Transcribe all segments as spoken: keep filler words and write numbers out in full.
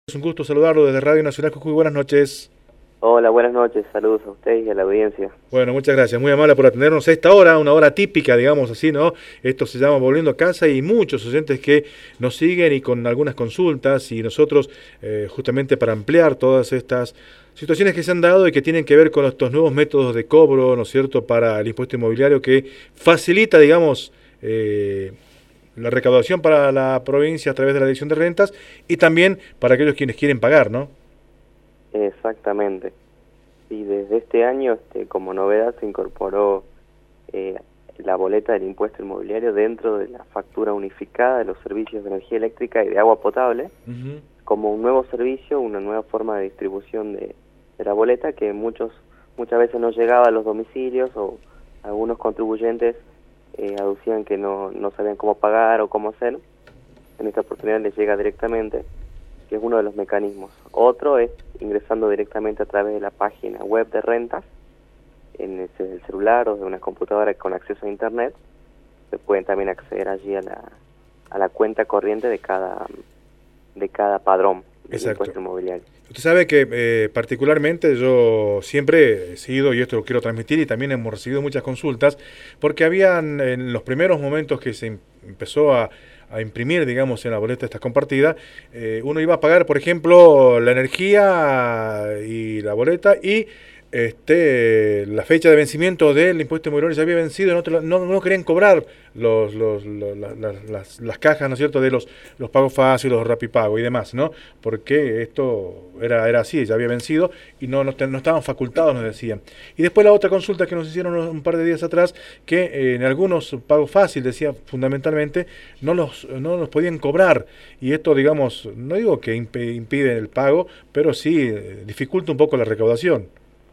Es un gusto saludarlo desde Radio Nacional Jujuy. Buenas noches. Hola, buenas noches. Saludos a ustedes y a la audiencia. Bueno, muchas gracias. Muy amable por atendernos a esta hora, una hora típica, digamos así, ¿no? Esto se llama Volviendo a Casa y muchos oyentes que nos siguen y con algunas consultas y nosotros eh, justamente para ampliar todas estas situaciones que se han dado y que tienen que ver con estos nuevos métodos de cobro, ¿no es cierto?, para el impuesto inmobiliario que facilita, digamos, eh, la recaudación para la provincia a través de la Dirección de Rentas y también para aquellos quienes quieren pagar, ¿no? Exactamente. Y desde este año, este, como novedad, se incorporó eh, la boleta del impuesto inmobiliario dentro de la factura unificada de los servicios de energía eléctrica y de agua potable, uh-huh. como un nuevo servicio, una nueva forma de distribución de, de la boleta que muchos muchas veces no llegaba a los domicilios o algunos contribuyentes eh, aducían que no, no sabían cómo pagar o cómo hacer. En esta oportunidad les llega directamente, que es uno de los mecanismos. Otro es ingresando directamente a través de la página web de rentas, en el, el celular o de una computadora con acceso a internet. Se pueden también acceder allí a la, a la cuenta corriente de cada, de cada padrón del impuesto inmobiliario. Usted sabe que eh, particularmente yo siempre he sido, y esto lo quiero transmitir, y también hemos recibido muchas consultas, porque habían en los primeros momentos que se empezó a a imprimir, digamos, en la boleta esta compartida, eh, uno iba a pagar, por ejemplo, la energía y la boleta y este la fecha de vencimiento del impuesto inmobiliario ya había vencido, no, te lo, no, no querían cobrar los, los, los, la, la, las, las cajas, ¿no es cierto?, de los, los pagos fáciles, los rapipago y demás, ¿no? Porque esto era, era así, ya había vencido y no, no, no estaban facultados, nos decían. Y después la otra consulta que nos hicieron un par de días atrás, que eh, en algunos pagos fáciles, decía fundamentalmente, no los, no los podían cobrar. Y esto, digamos, no digo que imp impide el pago, pero sí eh, dificulta un poco la recaudación.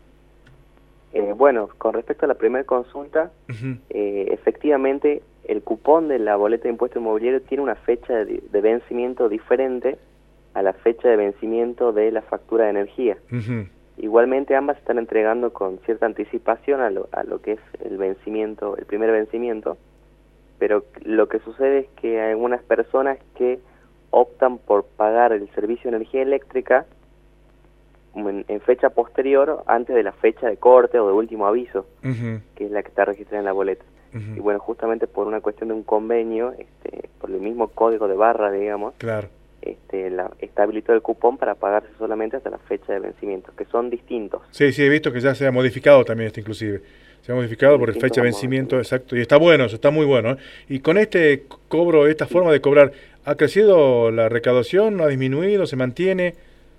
Eh, bueno, con respecto a la primera consulta, uh-huh. eh, efectivamente el cupón de la boleta de impuesto inmobiliario tiene una fecha de, de vencimiento diferente a la fecha de vencimiento de la factura de energía. Uh-huh. Igualmente ambas se están entregando con cierta anticipación a lo, a lo que es el vencimiento, el primer vencimiento, pero lo que sucede es que hay algunas personas que optan por pagar el servicio de energía eléctrica En, en fecha posterior, antes de la fecha de corte o de último aviso, uh-huh. que es la que está registrada en la boleta. Uh-huh. Y bueno, justamente por una cuestión de un convenio, este, por el mismo código de barra, digamos, claro. este, la, está habilitado el cupón para pagarse solamente hasta la fecha de vencimiento, que son distintos. Sí, sí, he visto que ya se ha modificado también este inclusive. Se ha modificado sí, por el fecha de vencimiento, exacto, y está bueno, eso está muy bueno, ¿eh? Y con este cobro, esta sí. forma de cobrar, ¿ha crecido la recaudación? ¿Ha disminuido? ¿Se mantiene?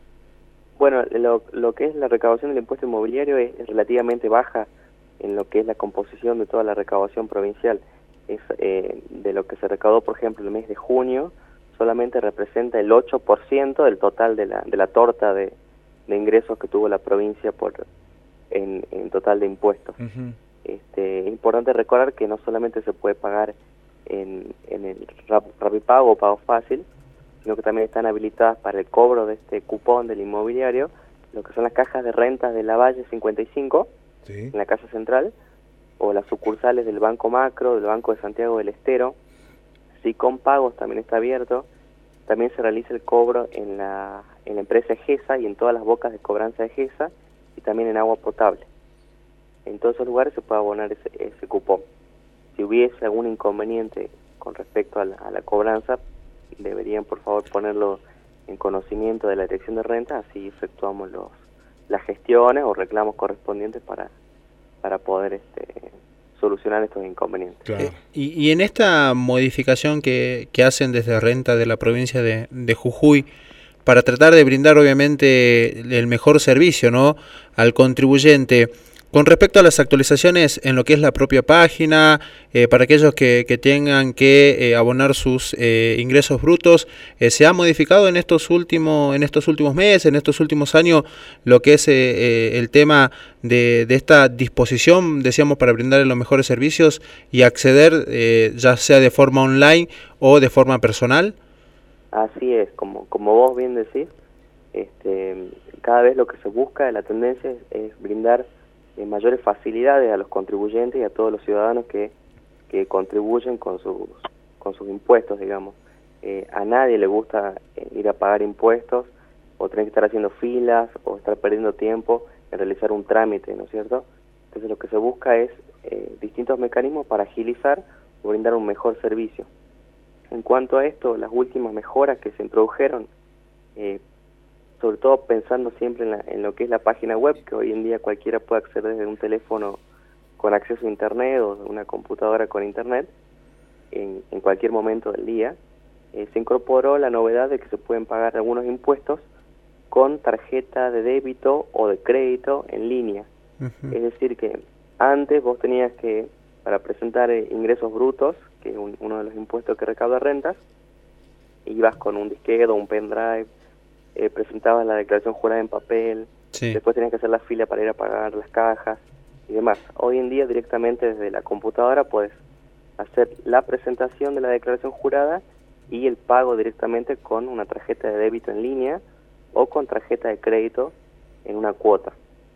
Bueno, lo, lo que es la recaudación del impuesto inmobiliario es, es relativamente baja en lo que es la composición de toda la recaudación provincial. Es eh, de lo que se recaudó, por ejemplo, el mes de junio, solamente representa el ocho por ciento del total de la, de la torta de, de ingresos que tuvo la provincia por en, en total de impuestos. Uh-huh. Este, es importante recordar que no solamente se puede pagar en, en el Rapipago o Pago Fácil, sino que también están habilitadas para el cobro de este cupón del inmobiliario, lo que son las cajas de rentas de la Valle cincuenta y cinco, sí. en la Casa Central, o las sucursales del Banco Macro, del Banco de Santiago del Estero. Sicom Pagos también está abierto. También se realiza el cobro en la, en la empresa EGESA y en todas las bocas de cobranza de EGESA, y también en agua potable. En todos esos lugares se puede abonar ese, ese cupón. Si hubiese algún inconveniente con respecto a la, a la cobranza, deberían por favor ponerlo en conocimiento de la Dirección de Rentas, así efectuamos los, las gestiones o reclamos correspondientes para, para poder este, solucionar estos inconvenientes. Claro. Eh, y, y en esta modificación que, que hacen desde Renta de la provincia de, de Jujuy, para tratar de brindar obviamente el mejor servicio, ¿no?, al contribuyente, con respecto a las actualizaciones en lo que es la propia página, eh, para aquellos que, que tengan que eh, abonar sus eh, ingresos brutos, eh, ¿se ha modificado en estos últimos en estos últimos meses, en estos últimos años, lo que es eh, eh, el tema de, de esta disposición, decíamos, para brindarle los mejores servicios y acceder, eh, ya sea de forma online o de forma personal? Así es, como, como vos bien decís, este, cada vez lo que se busca, la tendencia es, es brindar Eh, mayores facilidades a los contribuyentes y a todos los ciudadanos que, que contribuyen con sus, con sus impuestos, digamos. Eh, a nadie le gusta eh, ir a pagar impuestos o tener que estar haciendo filas o estar perdiendo tiempo en realizar un trámite, ¿no es cierto? Entonces lo que se busca es eh, distintos mecanismos para agilizar o brindar un mejor servicio. En cuanto a esto, las últimas mejoras que se introdujeron, eh, sobre todo pensando siempre en, la, en lo que es la página web, que hoy en día cualquiera puede acceder desde un teléfono con acceso a internet o de una computadora con internet, en, en cualquier momento del día, eh, se incorporó la novedad de que se pueden pagar algunos impuestos con tarjeta de débito o de crédito en línea. Uh-huh. Es decir que antes vos tenías que, para presentar eh, ingresos brutos, que es un, uno de los impuestos que recauda rentas, ibas con un disquete o un pendrive, eh, presentabas la declaración jurada en papel, sí. Después tenías que hacer la fila para ir a pagar las cajas y demás. Hoy en día directamente desde la computadora puedes hacer la presentación de la declaración jurada y el pago directamente con una tarjeta de débito en línea o con tarjeta de crédito en una cuota.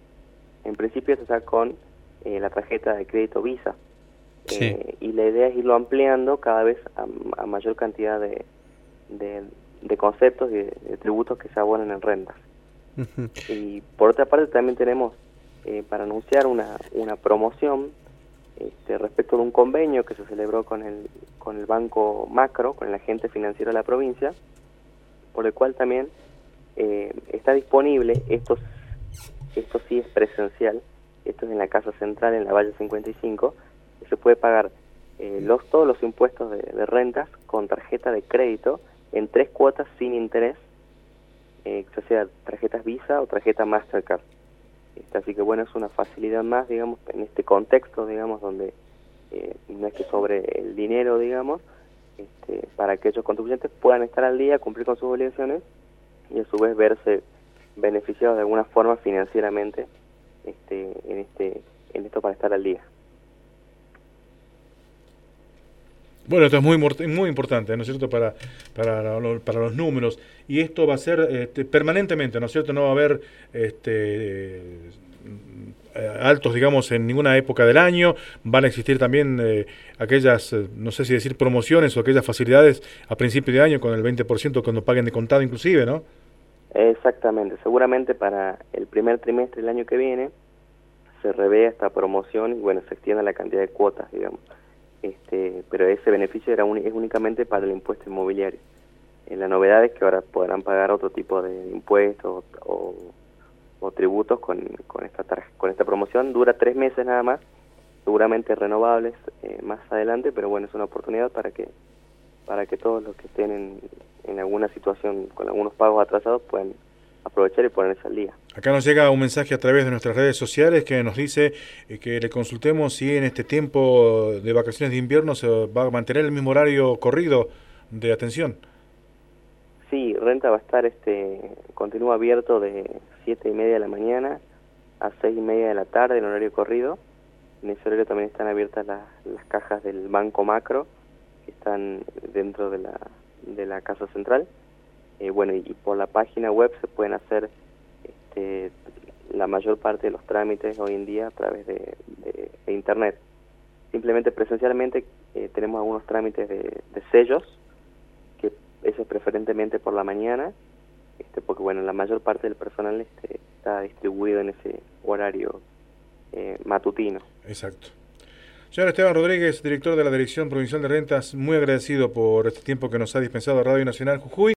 En principio se está con eh, la tarjeta de crédito Visa. Sí. Eh, y la idea es irlo ampliando cada vez a, a mayor cantidad de, de, de conceptos y de, de tributos que se abonan en rentas. Uh-huh. Y por otra parte también tenemos eh, para anunciar una, una promoción este, respecto de un convenio que se celebró con el, con el Banco Macro, con el agente financiero de la provincia, por el cual también eh, está disponible, esto, esto sí es presencial, esto es en la Casa Central, en la Valle cincuenta y cinco, se puede pagar eh, los, todos los impuestos de, de rentas con tarjeta de crédito en tres cuotas sin interés, eh, ya sea tarjetas Visa o tarjeta Mastercard. Este, así que bueno, es una facilidad más, digamos, en este contexto, digamos, donde eh, no es que sobre el dinero, digamos, este, para que aquellos contribuyentes puedan estar al día, cumplir con sus obligaciones y a su vez verse beneficiados de alguna forma financieramente este, en, este, en esto para estar al día. Bueno, esto es muy muy importante, ¿no es cierto?, para, para, para los números. Y esto va a ser este, permanentemente, ¿no es cierto? No va a haber este, eh, altos, digamos, en ninguna época del año. Van a existir también eh, aquellas, eh, no sé si decir promociones o aquellas facilidades a principio de año con el veinte por ciento cuando paguen de contado inclusive, ¿no? Exactamente. Seguramente para el primer trimestre del año que viene se revea esta promoción y, bueno, se extienda la cantidad de cuotas, digamos. Este, pero ese beneficio era un, es únicamente para el impuesto inmobiliario. Eh, la novedad es que ahora podrán pagar otro tipo de impuestos o, o tributos con, con, esta con esta promoción. Dura tres meses nada más, seguramente renovables eh, más adelante, pero bueno, es una oportunidad para que para que todos los que estén en, en alguna situación con algunos pagos atrasados puedan aprovechar y ponerse al día. Acá nos llega un mensaje a través de nuestras redes sociales que nos dice eh, que le consultemos si en este tiempo de vacaciones de invierno se va a mantener el mismo horario corrido de atención. Sí, Renta va a estar, este, continúa abierto de siete y media de la mañana a seis y media de la tarde en horario corrido. En ese horario también están abiertas las, las cajas del Banco Macro, que están dentro de la, de la Casa Central. Eh, bueno, y, y por la página web se pueden hacer este, la mayor parte de los trámites hoy en día a través de, de, de internet. Simplemente presencialmente eh, tenemos algunos trámites de, de sellos, que eso es preferentemente por la mañana, este, porque bueno, la mayor parte del personal este, está distribuido en ese horario eh, matutino. Exacto. Señor Esteban Rodríguez, director de la Dirección Provincial de Rentas, muy agradecido por este tiempo que nos ha dispensado Radio Nacional Jujuy.